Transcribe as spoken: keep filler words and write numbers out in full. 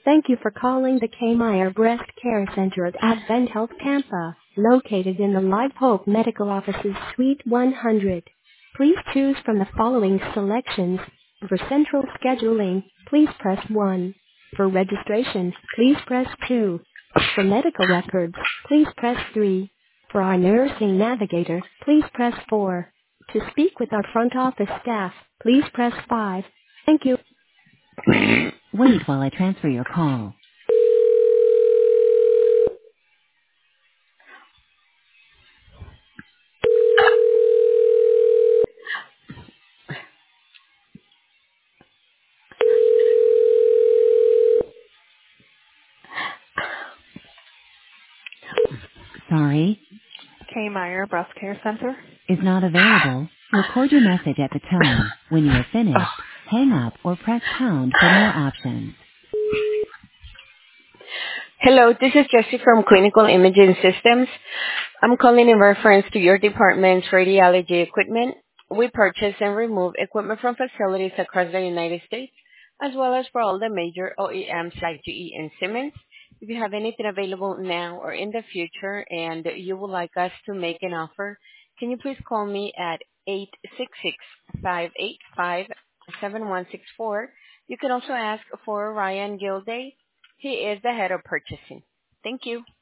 Thank you for calling the K-Meyer Breast Care Center at Advent Health Tampa, located in the Live Hope Medical Offices Suite one hundred. Please choose from the following selections. For central scheduling, please press one. For registration, please press two. For medical records, please press three. For our nursing navigator, please press four. To speak with our front office staff, please press five. Thank you. Wait while I transfer your call. Sorry, K. Meyer Breast Care Center. is not available. Record your message at the tone. When you are Oh. finished, hang up or press pound for more options. Hello, this is Jessie from Clinical Imaging Systems. I'm calling in reference to your department's radiology equipment. We purchase and remove equipment from facilities across the United States, as well as for all the major O E Ms like G E and Siemens. If you have anything available now or in the future and you would like us to make an offer, can you please call me at eight six six, five eight five, seven one six four. You can also ask for Ryan Gilday. He is the head of purchasing. Thank you.